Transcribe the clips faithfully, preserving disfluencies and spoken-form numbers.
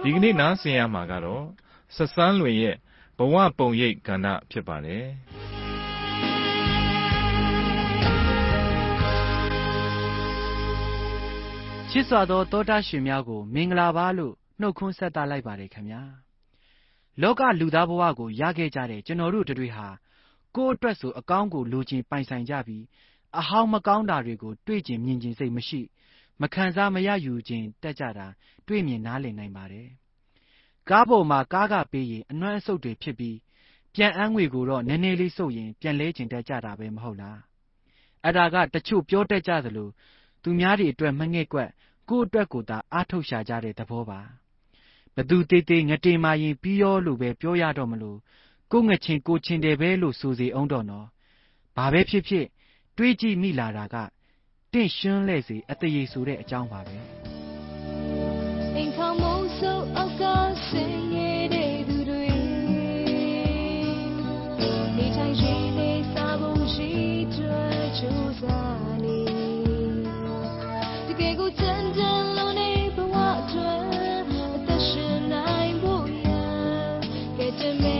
ဒီကနေ့နားဆင်ရမှာကတော့ဆက်ဆန်းလွင်ရဲ့ဘဝပုံရိပ်ကဏ္ဍဖြစ်ပါတယ်ချစ်စွာသောတောတာရှင်များကိုမင်္ဂလာပါလို့နှုတ်ခွန်းဆက်သလိုက်ပါတယ်ခင်ဗျာလောကလူသားဘဝကိုရခဲ့ကြတဲ့ကျွန်တော်တို့တွေဟာကိုယ့်အတွက်ဆိုအကောင်းကိုလိုချင်ပိုင်ဆိုင်ကြပြီးအဟောင်းမကောင်းတာတွေကိုတွေ့ကျင်မြင်ကျင်စိတ်မရှိမခံစားမရယူခြင်းတက်ကြတာတွေ့မြင်နားလည်နိုင်ပါတယ်ကားပေါ်မှာကားကပေးရင်အနှွမ်းအဆုတ်တွေဖြစ်ပြီးပြန်အန်းငွေကိုတော့နည်းနည်းလေးစုပ်ရင်ပြန်လဲကျင်တက်ကြတာပဲမဟုတ်လားအဲ့ဒါကတချို့ပြောတတ်ကြသလိုသူများတွေအတွက်မငဲ့ကွက်ကိုယ့်အတွက်ကိုယ်သာအားထုတ်ရှာကြတဲ့သဘောပါဘသူတေးသေးငတေမာရင်ပြီးရောလို့ပဲပြောရတော့မလို့ကိုငချင်းကိုချင်းတယ်ပဲလို့ဆိုစီအောင်တော့နော်ဘာပဲဖြစ်ဖြစ်တွေးကြည့်မိလာတာကတင့်ရှင်းလဲစေအတရေဆိုတဲ့အကြောင်းပါပဲအိမ်ခေါင်းမိုးဆိုးအောက်ကဆင်းရဲတဲ့သူတွေနေထိုင်ရှင်နေစားဖို့ရှိတဲ့ကြိုးစားနေတကယ်ကိုချမ်းချမ်းလုံးနေဘဝအတွက်အသက်ရှင်နိုင်ဖို့ရကဲတမဲ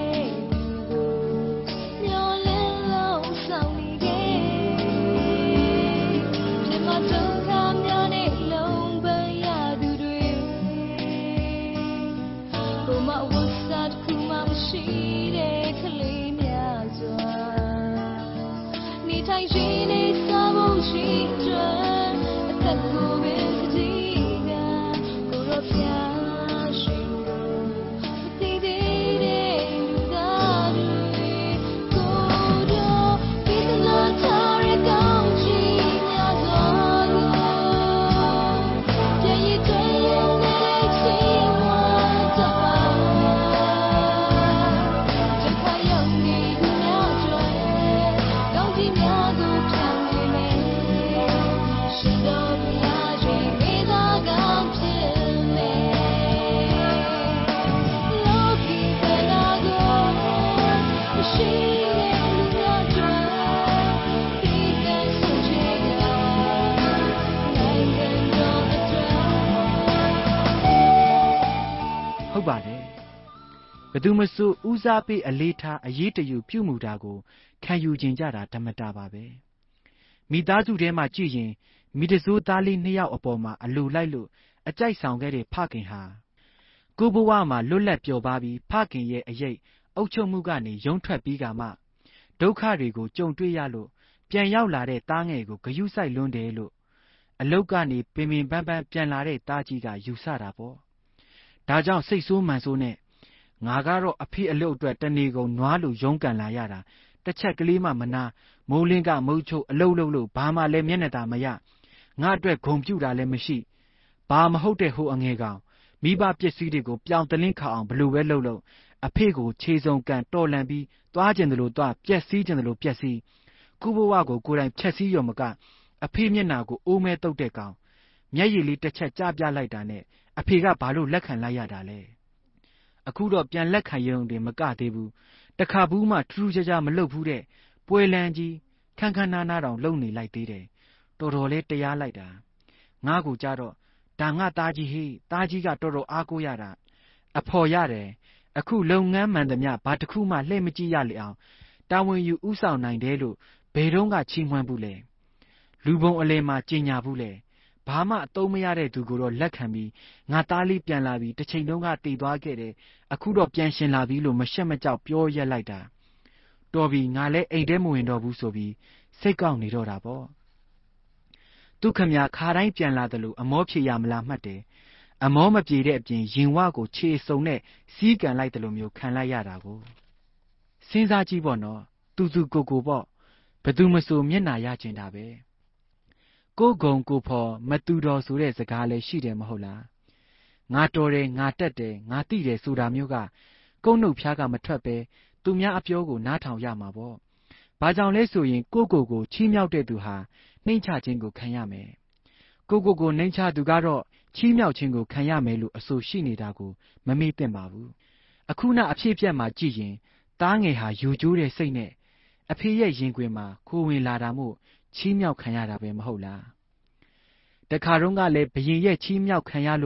ဘသူမဆိုဦးစားပေးအလေးထားအရေးတယူပြုမှုတာကိုခံယူခြင်းကြတာဓမ္မတာပါပဲမိသားစုထဲမှာကြည့်ရင်မိတစိုးသားလေးနှစ်ယောက်အပေါ်မှာအလိုလိုက်လို့အကြိုက်ဆောင်ခဲ့တဲ့ဖခင်ဟာကိုဘဝမှာလွတ်လပ်ပျော်ပါပြီးဖခင်ရဲ့အရေးအုပ်ချုပ်မှုကနေရုန်းထွက်ပြီးကမှဒုက္ခတွေကိုကြုံတွေ့ရလို့ပြန်ရောက်လာတဲ့သားငယ်ကိုဂရုစိုက်လွန်းတယ်လို့အလုတ်ကနေပင်ပင်ပန်းပန်းပြန်လာတဲ့သားကြီးကယူဆတာပေါ့ဒါကြောင့်စိတ်ဆိုးမှန်ဆိုးနဲ့ငါကတော့အဖေအလုပ်အတွက်တနေကုန်နွားလိုရုန်းကန်လာရတာတစ်ချက်ကလေးမှမနာမိုးလင်းကမုတ်ချုပ်အလုပ်လုပ်လို့ဘာမှလည်းမျက်နှာသာမရငါအတွက်ဂုံပြူတာလည်းမရှိဘာမဟုတ်တဲ့ဟိုအငယ်ကောင်မိဘပစ္စည်းတွေကိုပြောင်းတလင်းခါအောင်ဘလို့ပဲလုပ်လို့အဖေကိုခြေစုံကန်တော်လန်ပြီးသွားကျင်တယ်လို့သွားပြက်စီးကျင်တယ်လို့ပြက်စီးခုဘဝကိုကိုယ်တိုင်ဖြက်စီးရုံမကအဖေမျက်နှာကိုအိုးမဲတုတ်တဲ့ကောင်မျက်ရည်လေးတစ်ချက်ကြားပြလိုက်တာနဲ့အဖေကဘာလို့လက်ခံလိုက်ရတာလဲအခုတော့ပြန်လက်ခံရုံတင်မကသေးဘူးတခါဘူးမှထူးထူးခြားခြားမလုပ်ဘူးတဲ့ပွဲလန်းကြီးခန်းခန်းနားနားတောင်လုံနေလိုက်သေးတယ်တော်တော်လေးတရားလိုက်တာငါ့ကိုကြတော့ဒါငါသားကြီးဟေးသားကြီးကတော်တော်အားကိုးရတာအဖော်ရတယ်အခုလုပ်ငန်းမှန်သမျှဘာတစ်ခုမှလှည့်မကြည့်ရလေအောင်တာဝန်ယူဥဆောင်နိုင်တယ်လို့ဘယ်တော့ကချီးမွမ်းဘူးလဲလူပုံအလဲမှာကြင်ညာဘူးလဲဘာမှအသုံးမရတဲ့သူကိုတော့လက်ခံပြီးငါသားလေးပြန်လာပြီးတစ်ချိန်လုံးကတည်သွားခဲ့တယ်အခုတော့ပြန်ရှင်လာပြီလို့မရှက်မကြောက်ပြောရက်လိုက်တာတော်ပြီငါလည်းအိမ်ထဲမဝင်တော့ဘူးဆိုပြီးစိတ်ကောက်နေတော့တာပေါ့သူခမခါတိုင်းပြန်လာတယ်လို့အမောဖြေရမလားမှတ်တယ်အမောမပြေတဲ့အပြင်ရင်ဝကိုခြေစုံနဲ့စီးကန်လိုက်တယ်လို့မျိုးခံလိုက်ရတာကိုစဉ်းစားကြည့်ပေါ့နော်သူသူကိုကိုပေါ့ဘသူမဆိုမျက်နာရကျင်တာပဲကိုဂုံကိုဖော်မတူတော်ဆိုတဲ့စကားလည်းရှိတယ်မဟုတ်လားငါတော်တယ်ငါတက်တယ်ငါသိတယ်ဆိုတာမျိုးကကုန်းနှုတ်ဖျားကမထွက်ပဲသူများအပြောကိုနားထောင်ရမှာပေါ့ဘာကြောင့်လဲဆိုရင်ကိုကိုကိုချီးမြှောက်တဲ့သူဟာနှိမ့်ချခြင်းကိုခံရမယ်ကိုကိုကိုနှိမ့်ချသူကတော့ချီးမြှောက်ခြင်းကိုခံရမယ်လို့အဆိုရှိနေတာကိုမမေ့သင့်ပါဘူးအခုနအဖြစ်အပျက်မှာကြည့်ရင်သားငယ်ဟာယူကျိုးတဲ့စိတ်နဲ့အဖေရဲ့ရင်ခွင်မှာခိုးဝင်လာတာမို့ချီးမြှောက်ခံရတာပဲမဟုတ်လားတခါတော့ကလည်းဘရင်ရဲ့ချီးမြှောက်ခံရလို့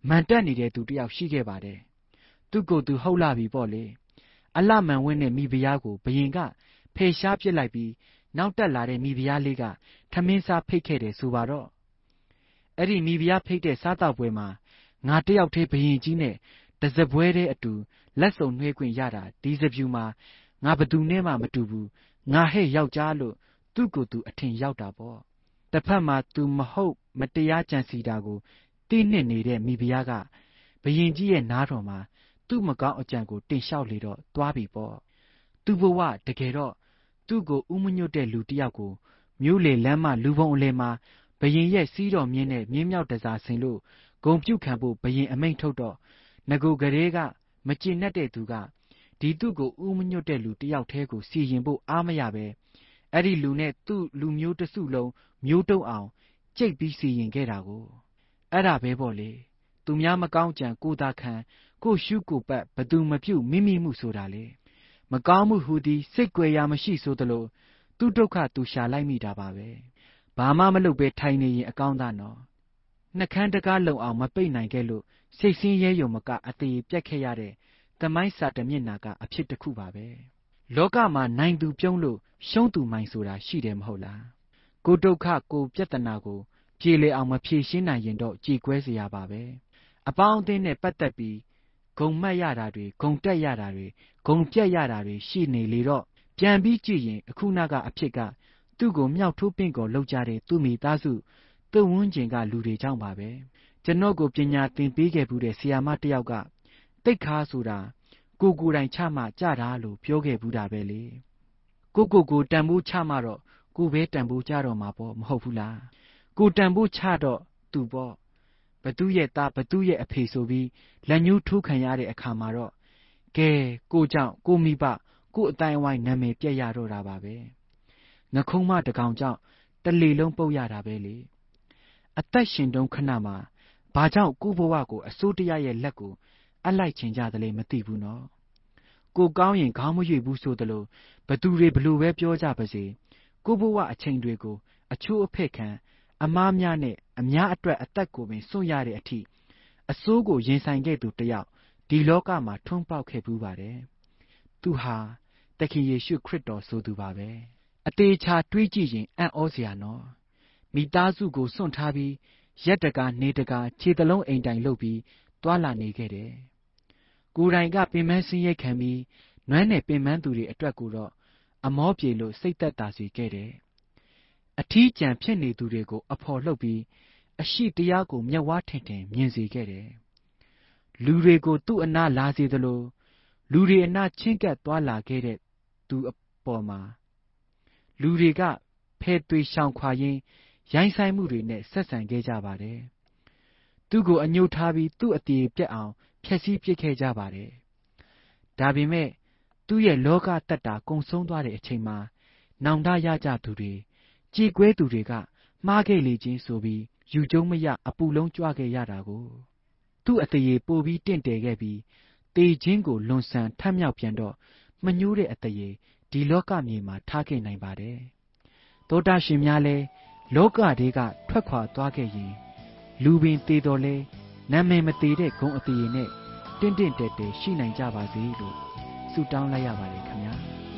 မန်တက်နေတဲ့သူတယောက်ရှိခဲ့ပါတယ်သူကိုယ်သူဟုတ်လာပြီပေါ့လေအလမန်ဝင်းနဲ့မိဖုရားကိုဘယင်ကဖယ်ရှားပစ်လိုက်ပြီးနောက်တက်လာတဲ့မိဖုရားလေးကထမင်းစားဖိတ်ခဲ့တယ်ဆိုပါတော့အဲ့ဒီမိဖုရားဖိတ်တဲ့စားတော့ပွဲမှာငါတယောက်တည်းဘယင်ကြီးနဲ့တစပွဲတဲ့အတူလက်စုံနှွှဲခွင့်ရတာဒီစပြူမှာငါဘသူနဲ့မှမတူဘူးငါဟဲ့ယောက်ျားလို့သူ့ကိုယ်သူအထင်ရောက်တာပေါ့တစ်ဖက်မှာသူမဟုတ်မတရားကြံစီတာကိုတိနှစ်နေတဲ့မိဖုရားကဘယင်ကြီးရဲ့နားတော်မှာသူ့မကောင်းအကြံကိုတင်လျှောက်လေတော့သွားပြီပေါ့သူ့ဘဝတကယ်တော့သူ့ကိုဥမညွတ်တဲ့လူတယောက်ကိုမြို့လေလမ်းမလူပုံအလယ်မှာဘယင်ရဲ့စီးတော်မြင်းနဲ့မြင်းမြောက်တစားဆင်လို့ဂုံပြုတ်ခံဖို့ဘယင်အမိန့်ထုတ်တော့ငကိုကလေးကမကျေနပ်တဲ့သူကဒီသူ့ကိုဥမညွတ်တဲ့လူတယောက်တည်းကိုစီရင်ဖို့အားမရပဲအဲ့ဒီလူနဲ့သူ့လူမျိုးတစုလုံးမျိုးတုံအောင်ကြိတ်ပြီးစီရင်ခဲ့တာကိုအဲ့ဒါပဲပေါ့လေသူများမကောင်းကြံကိုသာခံကိုရှုကိုပတ်ဘသူမပြုတ်မိမိမှုဆိုတာလေမကောင်းမှုဟူသည်စိတ်ကြွယ်ရာမရှိဆိုသလိုသူဒုက္ခသူရှာလိုက်မိတာပါပဲဘာမှမလုပ်ပဲထိုင်နေရင်အကောင်းသားနော်နှကန်းတကားလုံအောင်မပိတ်နိုင်ခဲ့လို့စိတ်ဆင်းရဲယုံမကအသေးပြတ်ခဲ့ရတဲ့သမိုင်းစာတမျက်နာကအဖြစ်တစ်ခုပါပဲလောကမှာနိုင်သူပြုံးလို့ရှုံးသူမိုင်ဆိုတာရှိတယ်မဟုတ်လားကိုဒုက္ခကိုပြဿနာကိုပြေလေအောင်မဖြေရှင်းနိုင်ရင်တော့ကြေကွဲเสียရပါပဲအပေါင်းအသင်းနဲ့ပတ်သက်ပြီးဂုံမှတ်ရတာတွေဂုံတက်ရတာတွေဂုံပြက်ရတာတွေရှိနေလေတော့ပြန်ပြီးကြည့်ရင်အခုနကအဖြစ်ကသူ့ကိုမြောက်ထိုးပင့်ကော်လောက်ကြတဲ့သူ့မိသားစုသူ့ဝန်းကျင်ကလူတွေကြောင့်ပါပဲကျွန်တော်ကိုပညာသင်ပေးခဲ့ဘူးတဲ့ဆရာမတစ်ယောက်ကတိတ်ခါဆိုတာကိုကိုယ်တိုင်ချမှကြတာလို့ပြောခဲ့ဘူးတာပဲလေကိုကိုကိုတန်ဖိုးချမှတော့ကိုပဲတန်ဖိုးကြတော့မှာပေါ့မဟုတ်ဘူးလားကိုတန်ဖိုးချတော့သူပေါ့ဘသူရဲ့သားဘသူရဲ့အဖေဆိုပြီးလက်ညှိုးထိုးခံရတဲ့အခါမှာတော့ကဲကိုကြောင့်ကိုမိဘကိုအတိုင်းအဝိုင်းနာမည်ပြက်ရတော့တာပါပဲငခုံးမတကောင်ကြောင့်တလေလုံးပုတ်ရတာပဲလေအသက်ရှင်တုန်းခဏမှာဘာကြောင့်ကိုဘဝကိုအစိုးတရားရဲ့လက်ကိုအလိုက်ချင်ကြတယ်လေမသိဘူးနော်ကိုကောင်းရင်ခေါင်းမရွေဘူးဆိုသလိုဘသူတွေဘလို့ပဲပြောကြပါစေကိုဘဝအချိန်တွေကိုအချိုးအဖက်ခံအမားများနဲ့အများအတွက်အသက်ကိုပင်စွန့်ရတဲ့အထိအစိုးကိုရင်ဆိုင်ခဲ့သူတယောက်ဒီလောကမှာထွန်းပေါက်ခဲ့ဘူးပါတယ်သူဟာသခင်ယေရှုခရစ်တော်ဆိုသူပါပဲအသေးချာတွေးကြည့်ရင်အံ့ဩစရာနော်မိသားစုကိုစွန့်ထားပြီးရက်တကာနေတကာခြေတလုံးအိမ်တိုင်လုပ်ပြီးတွာလာနေခဲ့တယ်ကိုယ်တိုင်ကပင်မဆင်းရဲခံပြီးနွမ်းနယ်ပင်မသူတွေအတွက်ကိုတော့အမောပြေလို့စိတ်သက်သာစေခဲ့တယ်အထီးကျန်ဖြစ်နေသူတွေကိုအဖော်လှုပ်ပြီးအရှိတရားကိုမျက်ဝါးထင်ထင်မြင်စေခဲ့တယ်လူတွေကိုသူ့အနာလာစေသလိုလူတွေအနာချင်းကပ်သွားလာခဲ့တဲ့သူအပေါ်မှာလူတွေကဖဲသွေးရှောင်ခွာရင်းရိုင်းဆိုင်မှုတွေနဲ့ဆက်ဆံခဲ့ကြပါတယ်သူ့ကိုအညှို့ထားပြီးသူ့အတေပြက်အောင်ဖျက်ဆီးပစ်ခဲ့ကြပါတယ်ဒါပေမဲ့သူ့ရဲ့လောကတတ္တာကုံဆုံးသွားတဲ့အချိန်မှာနောင်တရကြသူတွေကြည်ကွဲသူတွေကမှားခဲ့လေချင်းဆိုပြီးယူကျုံမရအပူလုံးကြွခဲ့ရတာကိုသူ့အတရေပိုပြီးတင့်တယ်ခဲ့ပြီးတေခြင်းကိုလွန်ဆန်ထမြောက်ပြန်တော့မညှိုးတဲ့အတရေဒီလောကမြေမှာထားခဲ့နိုင်ပါတယ်သောတာရှင်များလဲလောကတွေကထွက်ခွာသွားခဲ့ရင်လူပင်တေတော်လဲနာမည်မသေးတဲ့ဂုံအတရေနဲ့တင့်တင့်တဲတဲရှိနိုင်ကြပါစေလို့ဆုတောင်းလိုက်ရပါတယ်ခင်ဗျာ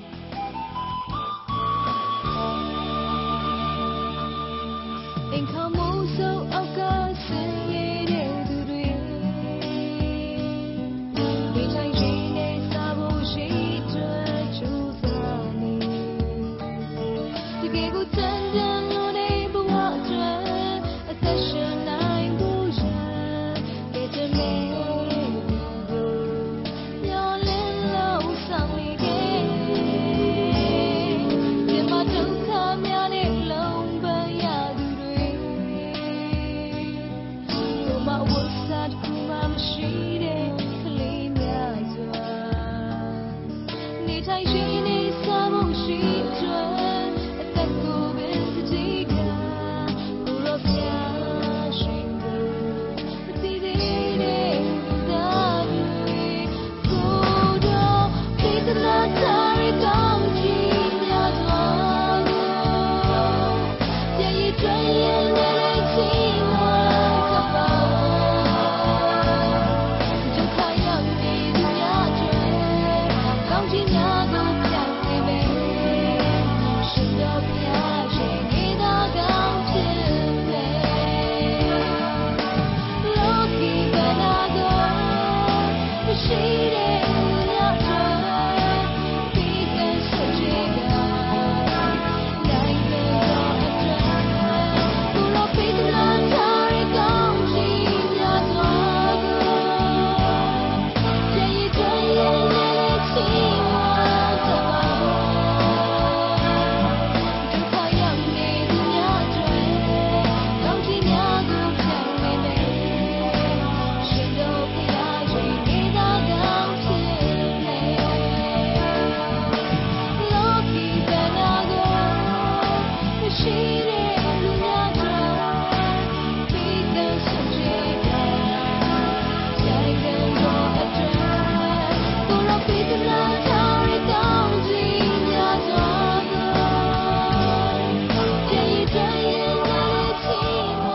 အိမ်ခမိုးစိုးအောက်ကဆင်းရဲတဲ့သူတွေဒီတိုင်းရင်းနေစားဖို့ရှိတဲ့ချူစားနေဒီကေကိုတန်တန်လို့နေဘဝအတွက်အသက်ရှင်နိုင်ဖို့ရတဲ့တမေမျောလင်းလို့ဆောင်နေခဲ့ဒီမှာဒုက္ခများနဲ့လုံးပန်းရသူတွေမဝတ်စားကူမရှိတဲ့ကလေးများစွာနေထိုင်ရှိ